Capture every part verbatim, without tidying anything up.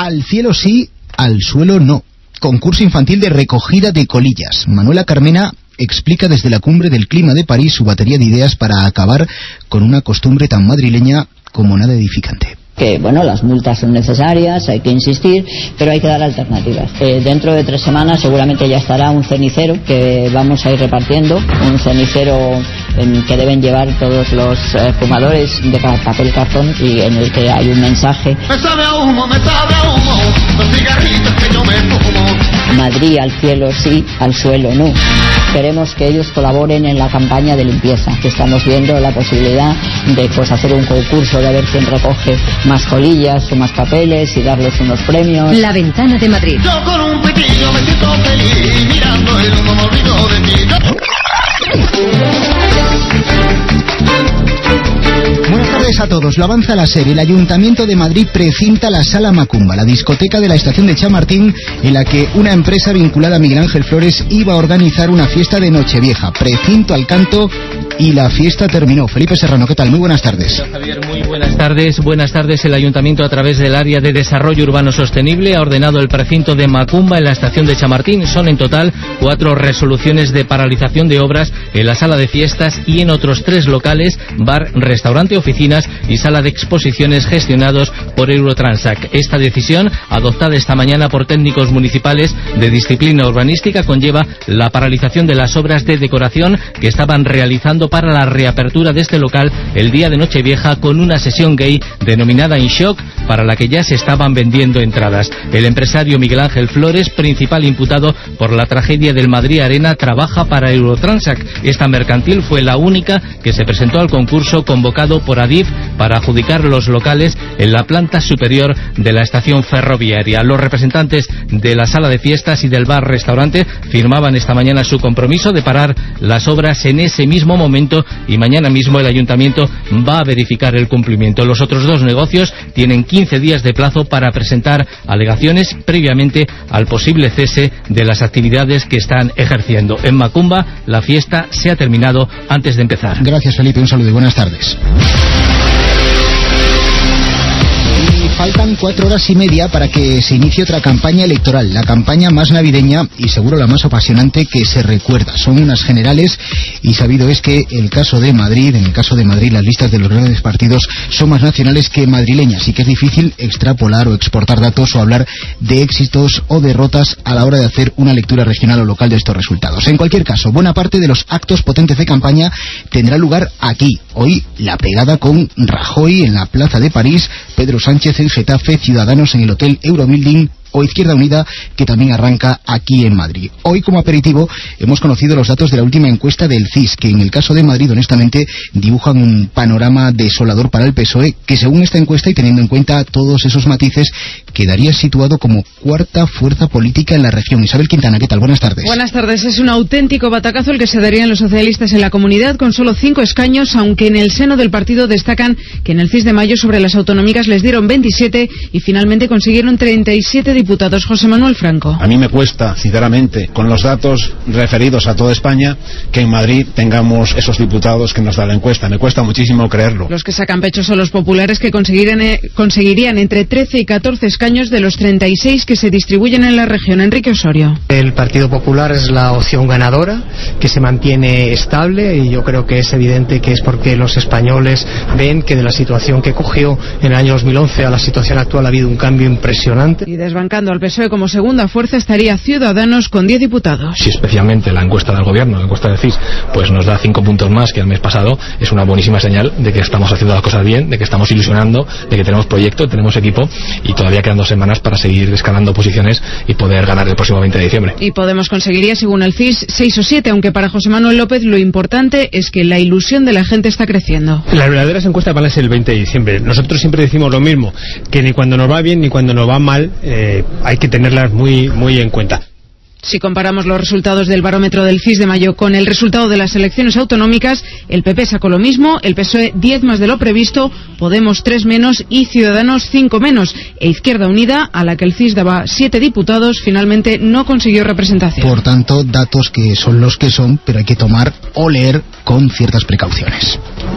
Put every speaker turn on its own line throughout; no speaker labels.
Al cielo sí, al suelo no. Concurso infantil de recogida de colillas. Manuela Carmena explica desde la cumbre del clima de París su batería de ideas para acabar con una costumbre tan madrileña como nada edificante.
Que bueno, las multas son necesarias, hay que insistir, pero hay que dar alternativas. Eh, dentro de tres semanas seguramente ya estará un cenicero que vamos a ir repartiendo, un cenicero en que deben llevar todos los eh, fumadores de papel cartón y en el que hay un mensaje.
Me sabe a humo, me sabe a humo, los cigarritos que yo me fumo.
Madrid al cielo sí, al suelo no. Queremos que ellos colaboren en la campaña de limpieza, que estamos viendo la posibilidad de pues hacer un concurso de ver quién recoge más colillas o más papeles y darles unos premios.
La Ventana de Madrid.
Yo con un pitillo me siento feliz, mirando el humo me olvido de ti.
Buenas tardes a todos. Lo avanza la serie. El Ayuntamiento de Madrid precinta la Sala Macumba, la discoteca de la estación de Chamartín, en la que una empresa vinculada a Miguel Ángel Flores iba a organizar una fiesta de Nochevieja. Precinto al canto y la fiesta terminó. Felipe Serrano, ¿qué tal? Muy buenas tardes.
Hola, Javier, muy buenas tardes. Buenas tardes. El Ayuntamiento, a través del Área de Desarrollo Urbano Sostenible, ha ordenado el precinto de Macumba en la estación de Chamartín. Son en total cuatro resoluciones de paralización de obras en la sala de fiestas y en otros tres locales, bar, restaurante, oficinas y sala de exposiciones gestionados por Eurotransac. Esta decisión, adoptada esta mañana por técnicos municipales de disciplina urbanística, conlleva la paralización de las obras de decoración que estaban realizando para la reapertura de este local el día de Nochevieja, con una sesión gay denominada In Shock, para la que ya se estaban vendiendo entradas. El empresario Miguel Ángel Flores, principal imputado por la tragedia del Madrid Arena, trabaja para Eurotransac. Esta mercantil fue la única que se presentó al concurso convocado por Adif para adjudicar los locales en la planta superior de la estación ferroviaria. Los representantes de la sala de fiestas y del bar-restaurante firmaban esta mañana su compromiso de parar las obras en ese mismo momento, y mañana mismo el Ayuntamiento va a verificar el cumplimiento. Los otros dos negocios tienen quince días de plazo para presentar alegaciones previamente al posible cese de las actividades que están ejerciendo. En Macumba, la fiesta se ha terminado antes de empezar.
Gracias, Felipe. Un saludo y buenas tardes. Faltan cuatro horas y media para que se inicie otra campaña electoral, la campaña más navideña y seguro la más apasionante que se recuerda. Son unas generales y sabido es que el caso de Madrid, en el caso de Madrid, las listas de los grandes partidos son más nacionales que madrileñas, y que es difícil extrapolar o exportar datos o hablar de éxitos o derrotas a la hora de hacer una lectura regional o local de estos resultados. En cualquier caso, buena parte de los actos potentes de campaña tendrá lugar aquí. Hoy la pegada con Rajoy en la Plaza de París, Pedro Sánchez en Getafe, Ciudadanos en el Hotel Eurobuilding o Izquierda Unida, que también arranca aquí en Madrid. Hoy, como aperitivo, hemos conocido los datos de la última encuesta del C I S, que en el caso de Madrid, honestamente, dibujan un panorama desolador para el P S O E, que según esta encuesta y teniendo en cuenta todos esos matices, quedaría situado como cuarta fuerza política en la región. Isabel Quintana, ¿qué tal? Buenas tardes.
Buenas tardes. Es un auténtico batacazo el que se darían los socialistas en la comunidad, con solo cinco escaños, aunque en el seno del partido destacan que en el C I S de mayo sobre las autonómicas les dieron veintisiete y finalmente consiguieron treinta y siete diputados. José Manuel Franco.
A mí me cuesta, sinceramente, con los datos referidos a toda España, que en Madrid tengamos esos diputados que nos da la encuesta. Me cuesta muchísimo creerlo.
Los que sacan pecho son los populares, que conseguirían, eh, conseguirían entre trece y catorce escaños de los treinta y seis que se distribuyen en la región. Enrique Osorio.
El Partido Popular es la opción ganadora, que se mantiene estable, y yo creo que es evidente que es porque los españoles ven que de la situación que cogió en el año dos mil once a la situación actual ha habido un cambio impresionante.
Y desbancando al P S O E como segunda fuerza estaría Ciudadanos con diez diputados.
Si especialmente la encuesta del gobierno, la encuesta del C I S, pues nos da cinco puntos más que el mes pasado, es una buenísima señal de que estamos haciendo las cosas bien, de que estamos ilusionando, de que tenemos proyecto, tenemos equipo, y todavía quedan dos semanas para seguir escalando posiciones y poder ganar el próximo veinte de diciembre.
Y Podemos conseguiría, según el C I S, seis o siete, aunque para José Manuel López lo importante es que la ilusión de la gente está creciendo.
Las verdaderas encuestas van a ser el veinte de diciembre. Nosotros siempre decimos lo mismo, que ni cuando nos va bien ni cuando nos va mal, eh, hay que tenerlas muy, muy en cuenta.
Si comparamos los resultados del barómetro del C I S de mayo con el resultado de las elecciones autonómicas, el P P sacó lo mismo, el P S O E diez más de lo previsto, Podemos tres menos y Ciudadanos cinco menos. E Izquierda Unida, a la que el C I S daba siete diputados, finalmente no consiguió representación.
Por tanto, datos que son los que son, pero hay que tomar o leer con ciertas precauciones.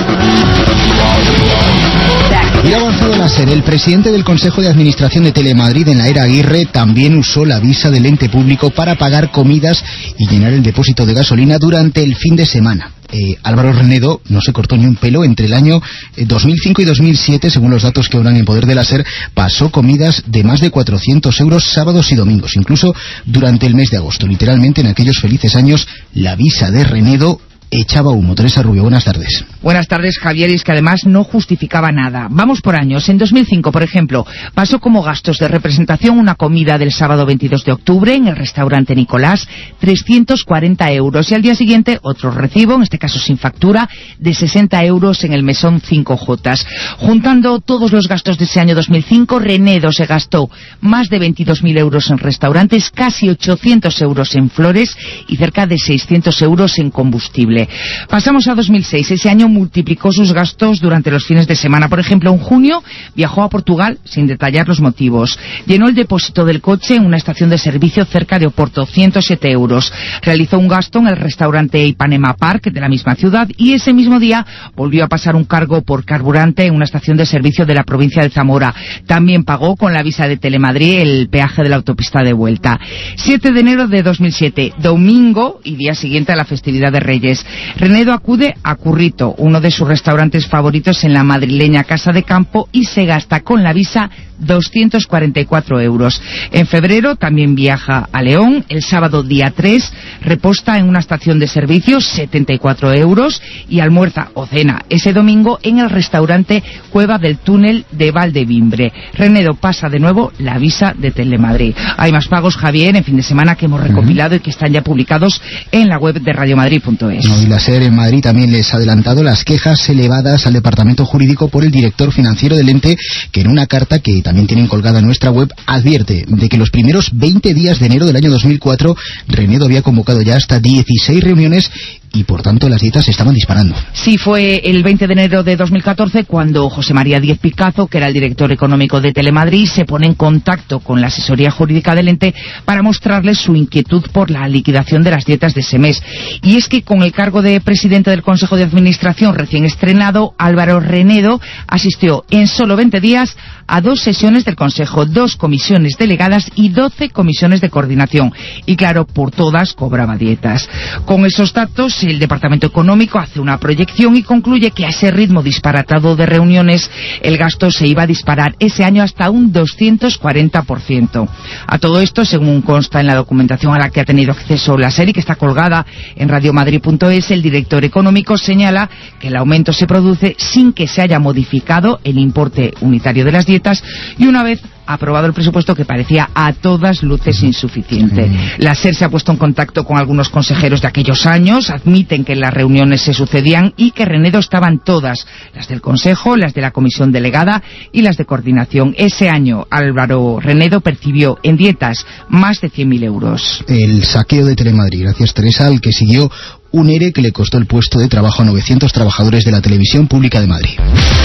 Y ha avanzado la SER. El presidente del Consejo de Administración de Telemadrid en la era Aguirre también usó la visa del ente público para pagar comidas y llenar el depósito de gasolina durante el fin de semana. Eh, Álvaro Renedo no se cortó ni un pelo. Entre el año dos mil cinco y dos mil siete, según los datos que ahora en poder de la SER, pasó comidas de más de cuatrocientos euros sábados y domingos, incluso durante el mes de agosto. Literalmente, en aquellos felices años, la visa de Renedo echaba humo. Teresa Rubio, buenas tardes.
Buenas tardes, Javier, y es que además no justificaba nada. Vamos por años. En dos mil cinco, por ejemplo, pasó como gastos de representación una comida del sábado veintidós de octubre en el restaurante Nicolás, trescientos cuarenta euros, y al día siguiente otro recibo, en este caso sin factura, de sesenta euros en el mesón cinco Jotas. Juntando todos los gastos de ese año dos mil cinco, Renedo se gastó más de veintidós mil euros en restaurantes, casi ochocientos euros en flores y cerca de seiscientos euros en combustible. Pasamos a dos mil seis. Ese año multiplicó sus gastos durante los fines de semana. Por ejemplo, en junio viajó a Portugal sin detallar los motivos. Llenó el depósito del coche en una estación de servicio cerca de Oporto, ciento siete euros. Realizó un gasto en el restaurante Ipanema Park de la misma ciudad y ese mismo día volvió a pasar un cargo por carburante en una estación de servicio de la provincia de Zamora. También pagó con la visa de Telemadrid el peaje de la autopista de vuelta. siete de enero de dos mil siete, domingo y día siguiente a la festividad de Reyes. Renedo acude a Currito, uno de sus restaurantes favoritos en la madrileña Casa de Campo, y se gasta con la visa doscientos cuarenta y cuatro euros. En febrero también viaja a León. El sábado día tres reposta en una estación de servicio, setenta y cuatro euros, y almuerza o cena ese domingo en el restaurante Cueva del Túnel de Valdevimbre. Renedo pasa de nuevo la visa de Telemadrid. Hay más pagos, Javier, en fin de semana que hemos recopilado y que están ya publicados en la web de radiomadrid punto es.
No, y la SER en Madrid también les ha adelantado las quejas elevadas al departamento jurídico por el director financiero del ente, que en una carta que también tienen colgada en nuestra web advierte de que los primeros veinte días de enero del año dos mil cuatro Renedo había convocado ya hasta dieciséis reuniones y por tanto las dietas se estaban disparando.
Sí, fue el veinte de enero de dos mil catorce cuando José María Díez Picazo, que era el director económico de Telemadrid, se pone en contacto con la asesoría jurídica del ente para mostrarles su inquietud por la liquidación de las dietas de ese mes. Y es que con el cargo de presidente del Consejo de Administración recién estrenado, Álvaro Renedo asistió en solo veinte días a dos sesiones del Consejo, dos comisiones delegadas y doce comisiones de coordinación. Y claro, por todas cobraba dietas. Con esos datos, el Departamento Económico hace una proyección y concluye que a ese ritmo disparatado de reuniones el gasto se iba a disparar ese año hasta un doscientos cuarenta por ciento. A todo esto, según consta en la documentación a la que ha tenido acceso la SER y que está colgada en radiomadrid punto es, el director económico señala que el aumento se produce sin que se haya modificado el importe unitario de las dietas y una vez aprobado el presupuesto, que parecía a todas luces insuficiente. La SER se ha puesto en contacto con algunos consejeros de aquellos años, admiten que las reuniones se sucedían y que Renedo estaban todas, las del Consejo, las de la Comisión Delegada y las de Coordinación. Ese año Álvaro Renedo percibió en dietas más de cien mil euros.
El saqueo de Telemadrid, gracias Teresa, al que siguió un ERE que le costó el puesto de trabajo a novecientos trabajadores de la televisión pública de Madrid.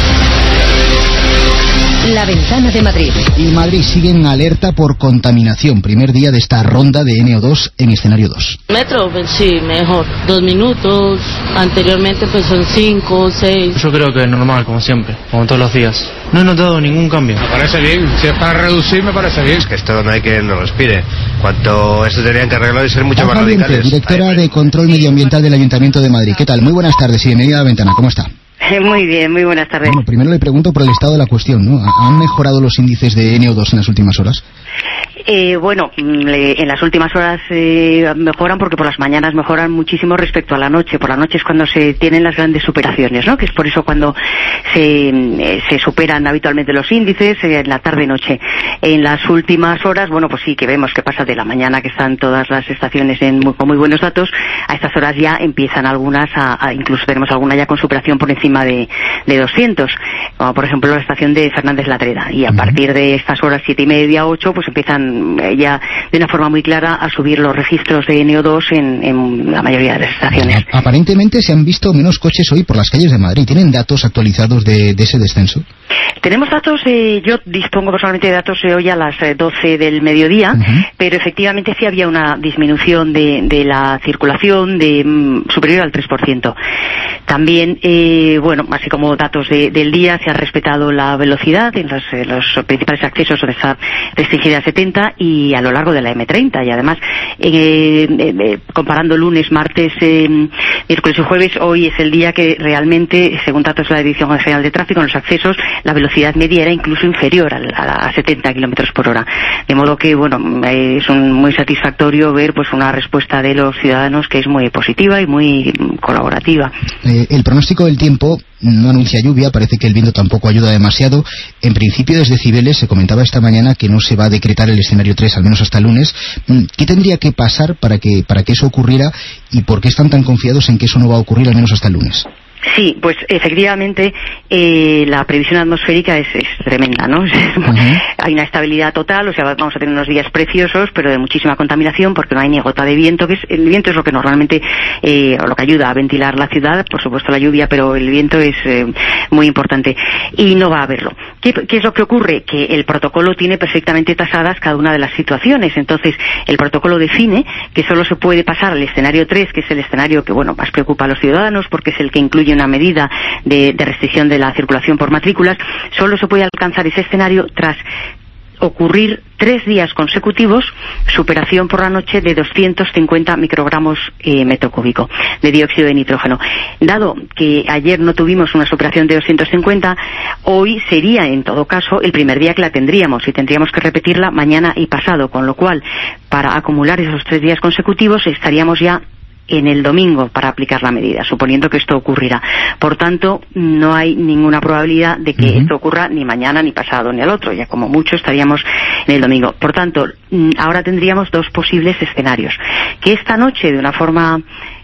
La Ventana de Madrid.
Y Madrid sigue en alerta por contaminación. Primer día de esta ronda de N O dos en escenario dos.
Metro, pues sí, mejor. Dos minutos. Anteriormente pues son cinco, seis.
Yo creo que es normal, como siempre, como todos los días. No he notado ningún cambio.
Me parece bien. Si es para reducir, me parece bien. Es que esto no hay que lo respire. Cuanto esto tendrían que arreglar y ser mucho más radicales.
Directora de Control Medioambiental del Ayuntamiento de Madrid. ¿Qué tal? Muy buenas tardes y bienvenida a La Ventana. ¿Cómo está?
Muy bien, muy buenas tardes.
Bueno, primero le pregunto por el estado de la cuestión, ¿no? ¿Han mejorado los índices de N O dos en las últimas horas?
Eh, bueno, en las últimas horas eh, mejoran porque por las mañanas mejoran muchísimo respecto a la noche. Por la noche es cuando se tienen las grandes superaciones, ¿no? Que es por eso cuando se, eh, se superan habitualmente los índices eh, en la tarde-noche. En las últimas horas, bueno, pues sí que vemos que pasa de la mañana, que están todas las estaciones en muy, con muy buenos datos, a estas horas ya empiezan algunas, a, a, incluso tenemos alguna ya con superación por encima de, de doscientos, como por ejemplo la estación de Fernández Latreda. Y a uh-huh. partir de estas horas siete y media, ocho, pues empiezan empiezan ya de una forma muy clara a subir los registros de N O dos en, en la mayoría de las estaciones.
Aparentemente se han visto menos coches hoy por las calles de Madrid. ¿Tienen datos actualizados de, de ese descenso?
Tenemos datos, eh, yo dispongo personalmente de datos de hoy a las eh, doce del mediodía, uh-huh. pero efectivamente sí había una disminución de, de la circulación de mm, superior al tres por ciento. También, eh, bueno, así como datos de, del día, se ha respetado la velocidad en los, eh, los principales accesos donde está restringida a setenta y a lo largo de la eme treinta. Y además, eh, eh, comparando lunes, martes, eh, miércoles y jueves, hoy es el día que realmente, según datos de la Dirección General de Tráfico, en los accesos, la velocidad media era incluso inferior a, a, a setenta kilómetros por hora. De modo que, bueno, eh, es un, muy satisfactorio ver pues una respuesta de los ciudadanos que es muy positiva y muy colaborativa.
Eh, el pronóstico del tiempo no anuncia lluvia, parece que el viento tampoco ayuda demasiado. En principio, desde Cibeles se comentaba esta mañana que no se va a decretar el escenario tres, al menos hasta el lunes. ¿Qué tendría que pasar para que, para que eso ocurriera y por qué están tan confiados en que eso no va a ocurrir al menos hasta el lunes?
Sí, pues efectivamente eh, la previsión atmosférica es, es tremenda, ¿no? Uh-huh. Hay una estabilidad total, o sea, vamos a tener unos días preciosos, pero de muchísima contaminación porque no hay ni gota de viento, que es, el viento es lo que normalmente, eh, o lo que ayuda a ventilar la ciudad, por supuesto la lluvia, pero el viento es eh, muy importante y no va a haberlo. ¿Qué, ¿Qué es lo que ocurre? Que el protocolo tiene perfectamente tasadas cada una de las situaciones, entonces el protocolo define que solo se puede pasar al escenario tres, que es el escenario que, bueno, más preocupa a los ciudadanos porque es el que incluye una medida de, de restricción de la circulación por matrículas. Solo se puede alcanzar ese escenario tras ocurrir tres días consecutivos superación por la noche de doscientos cincuenta microgramos eh, metro cúbico de dióxido de nitrógeno. Dado que ayer no tuvimos una superación de doscientos cincuenta, hoy sería en todo caso el primer día que la tendríamos y tendríamos que repetirla mañana y pasado, con lo cual para acumular esos tres días consecutivos estaríamos ya en el domingo para aplicar la medida, suponiendo que esto ocurrirá. Por tanto, no hay ninguna probabilidad de que uh-huh. esto ocurra ni mañana, ni pasado, ni al otro. Ya como mucho estaríamos en el domingo. Por tanto, ahora tendríamos dos posibles escenarios. Que esta noche, de una forma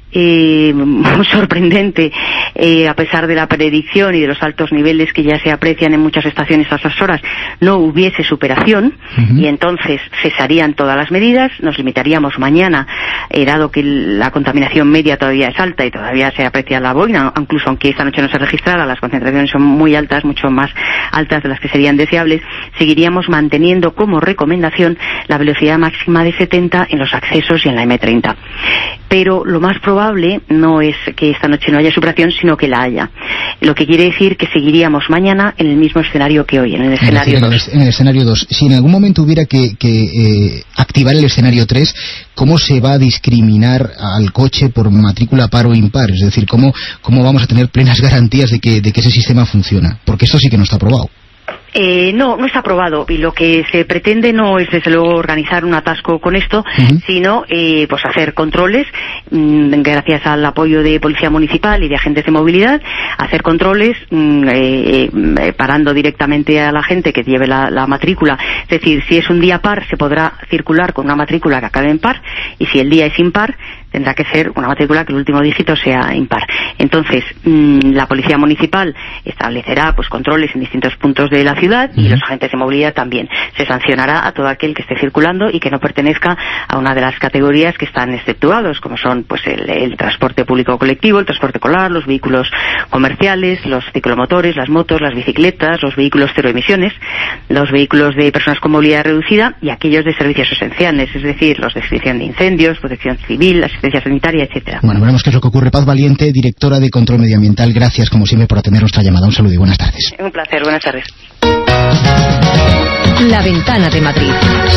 Eh, muy sorprendente, eh, a pesar de la predicción y de los altos niveles que ya se aprecian en muchas estaciones a estas horas, no hubiese superación uh-huh. y entonces cesarían todas las medidas, nos limitaríamos mañana, eh, dado que la contaminación media todavía es alta y todavía se aprecia la boina, incluso aunque esta noche no se registrara, las concentraciones son muy altas, mucho más altas de las que serían deseables, seguiríamos manteniendo como recomendación la velocidad máxima de setenta en los accesos y en la eme treinta. Pero lo más probable no es que esta noche no haya superación, sino que la haya. Lo que quiere decir que seguiríamos mañana en el mismo escenario que hoy, en el escenario dos.
En el escenario dos. Si en algún momento hubiera que, que eh, activar el escenario tres, ¿cómo se va a discriminar al coche por matrícula par o impar? Es decir, ¿cómo, cómo vamos a tener plenas garantías de que, de que ese sistema funciona? Porque esto sí que no está aprobado.
Eh, no, no está aprobado y lo que se pretende no es desde luego organizar un atasco con esto, uh-huh. sino eh, pues hacer controles mmm, gracias al apoyo de Policía Municipal y de agentes de movilidad, hacer controles mmm, eh, eh, parando directamente a la gente que lleve la, la matrícula. Es decir, si es un día par se podrá circular con una matrícula que acabe en par y si el día es impar tendrá que ser una matrícula que el último dígito sea impar. Entonces, mmm, la Policía Municipal establecerá pues controles en distintos puntos de la ciudad y los agentes de movilidad también. Se sancionará a todo aquel que esté circulando y que no pertenezca a una de las categorías que están exceptuados, como son pues el, el transporte público colectivo, el transporte escolar, los vehículos comerciales, los ciclomotores, las motos, las bicicletas, los vehículos cero emisiones, los vehículos de personas con movilidad reducida y aquellos de servicios esenciales, es decir, los de extinción de incendios, protección civil, asistencia sanitaria, etcétera.
Bueno, veremos qué es lo que ocurre. Paz Valiente, directora de Control Medioambiental, gracias como siempre por atender nuestra llamada. Un saludo y buenas tardes.
Un placer, buenas tardes.
La Ventana de Madrid.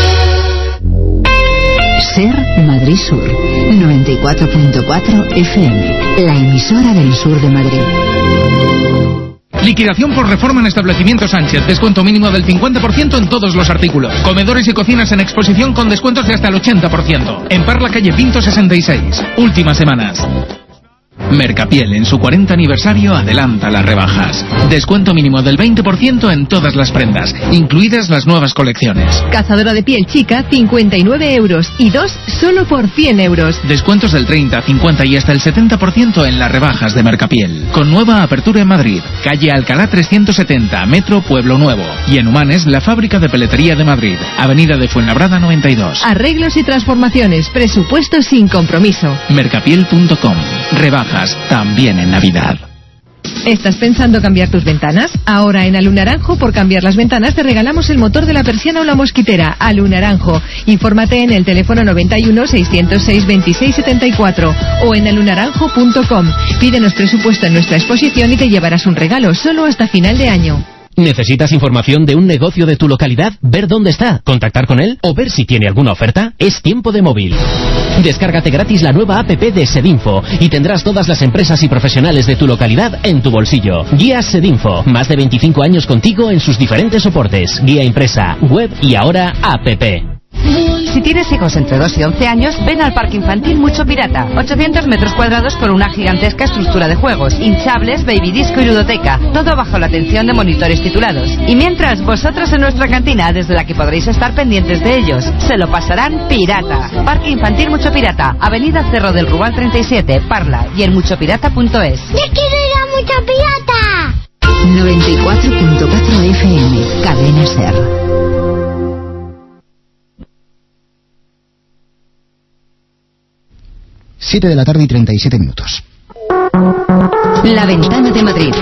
Ser Madrid Sur, noventa y cuatro punto cuatro F M, la emisora del sur de Madrid.
Liquidación por reforma en Establecimiento Sánchez. Descuento mínimo del cincuenta por ciento en todos los artículos. Comedores y cocinas en exposición con descuentos de hasta el ochenta por ciento. En Parla, calle Pinto sesenta y seis. Últimas semanas. Mercapiel, en su cuarenta aniversario, adelanta las rebajas. Descuento mínimo del veinte por ciento en todas las prendas, incluidas las nuevas colecciones.
Cazadora de piel chica, cincuenta y nueve euros. Y dos, solo por cien euros.
Descuentos del treinta, cincuenta y hasta el setenta por ciento en las rebajas de Mercapiel. Con nueva apertura en Madrid, calle Alcalá trescientos setenta, Metro Pueblo Nuevo. Y en Humanes, la fábrica de peletería de Madrid, avenida de Fuenlabrada noventa y dos.
Arreglos y transformaciones, presupuesto sin compromiso.
Mercapiel punto com. Rebajas también en Navidad.
¿Estás pensando cambiar tus ventanas? Ahora en Alunaranjo, por cambiar las ventanas, te regalamos el motor de la persiana o la mosquitera. Alunaranjo. Infórmate en el teléfono noventa y uno, seiscientos seis, veintiséis setenta y cuatro o en alunaranjo punto com. Pídenos presupuesto en nuestra exposición y te llevarás un regalo solo hasta final de año.
¿Necesitas información de un negocio de tu localidad? ¿Ver dónde está? ¿Contactar con él? ¿O ver si tiene alguna oferta? Es tiempo de móvil. Descárgate gratis la nueva app de Sedinfo y tendrás todas las empresas y profesionales de tu localidad en tu bolsillo. Guías Sedinfo. Más de veinticinco años contigo en sus diferentes soportes. Guía impresa, web y ahora app.
Si tienes hijos entre dos y once años, ven al Parque Infantil Mucho Pirata. ochocientos metros cuadrados con una gigantesca estructura de juegos, hinchables, baby disco y ludoteca. Todo bajo la atención de monitores titulados. Y mientras, vosotros en nuestra cantina, desde la que podréis estar pendientes de ellos. Se lo pasarán pirata. Parque Infantil Mucho Pirata, Avenida Cerro del Rubal treinta y siete, Parla y en mucho pirata punto es.
¡Yo quiero ir a Mucho Pirata!
noventa y cuatro punto cuatro F M, Cadena Ser.
siete de la tarde y treinta y siete minutos.
La Ventana de Madrid.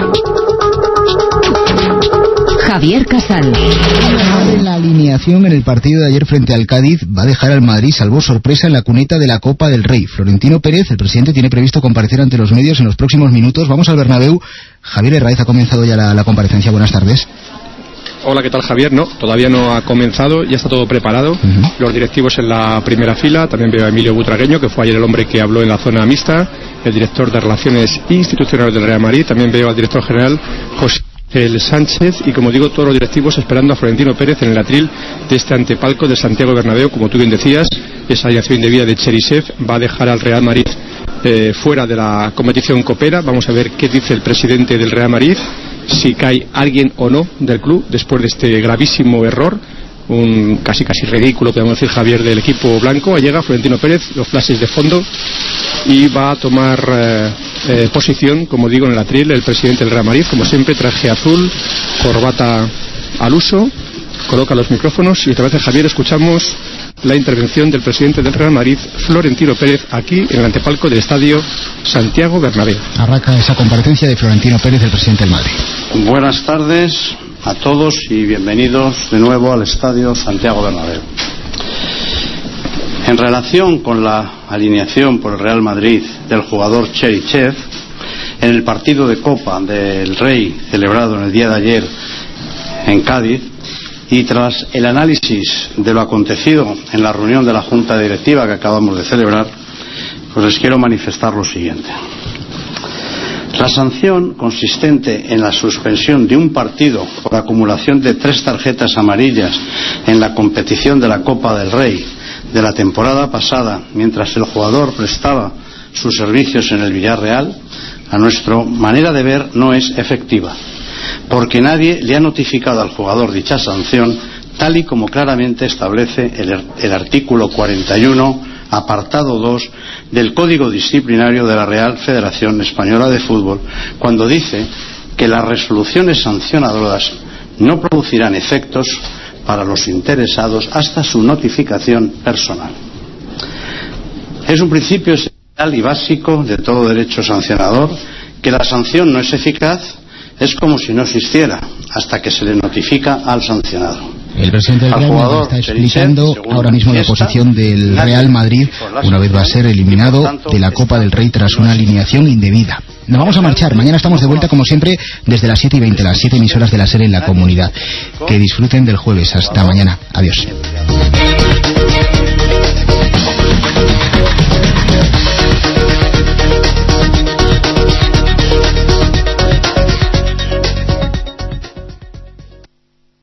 Javier Casal.
La alineación en el partido de ayer frente al Cádiz va a dejar al Madrid salvo sorpresa en la cuneta de la Copa del Rey. Florentino Pérez, el presidente, tiene previsto comparecer ante los medios en los próximos minutos. Vamos al Bernabéu. Javier Herráez, ha comenzado ya la, la comparecencia. Buenas tardes.
Hola, ¿qué tal, Javier? No, todavía no ha comenzado, ya está todo preparado. Uh-huh. Los directivos en la primera fila, también veo a Emilio Butragueño, que fue ayer el hombre que habló en la zona mixta, el director de Relaciones Institucionales del Real Madrid, también veo al director general José El Sánchez y, como digo, todos los directivos esperando a Florentino Pérez en el atril de este antepalco de Santiago Bernabéu. Como tú bien decías, esa alineación indebida de Cherisev va a dejar al Real Madrid eh, fuera de la competición copera. Vamos a ver qué dice el presidente del Real Madrid, si cae alguien o no del club después de este gravísimo error, un casi casi ridículo, podemos decir, Javier, del equipo blanco. Llega Florentino Pérez, los flashes de fondo, y va a tomar eh, eh, posición, como digo, en el atril el presidente del Real Madrid, como siempre, traje azul, corbata al uso, coloca los micrófonos y otra vez, Javier, escuchamos la intervención del presidente del Real Madrid, Florentino Pérez, aquí en el antepalco del estadio Santiago Bernabéu.
Arranca esa comparecencia de Florentino Pérez, el presidente del Madrid.
Buenas tardes a todos y bienvenidos de nuevo al estadio Santiago Bernabéu. En relación con la alineación por el Real Madrid del jugador Cherisev en el partido de Copa del Rey celebrado en el día de ayer en Cádiz, y tras el análisis de lo acontecido en la reunión de la Junta Directiva que acabamos de celebrar, pues les quiero manifestar lo siguiente. La sanción consistente en la suspensión de un partido por acumulación de tres tarjetas amarillas en la competición de la Copa del Rey de la temporada pasada, mientras el jugador prestaba sus servicios en el Villarreal, a nuestra manera de ver no es efectiva, porque nadie le ha notificado al jugador dicha sanción, tal y como claramente establece el, el artículo cuarenta y uno, apartado dos, del Código Disciplinario de la Real Federación Española de Fútbol, cuando dice que las resoluciones sancionadoras no producirán efectos para los interesados hasta su notificación personal. Es un principio esencial y básico de todo derecho sancionador que la sanción no es eficaz, es como si no existiera, hasta que se le notifica al sancionado.
El presidente del Real Madrid está explicando ahora mismo la posición del Real Madrid una vez va a ser eliminado de la Copa del Rey tras una alineación indebida. Nos vamos a marchar, mañana estamos de vuelta como siempre desde las siete y veinte, las siete emisoras de la SER en la comunidad. Que disfruten del jueves, hasta mañana, adiós.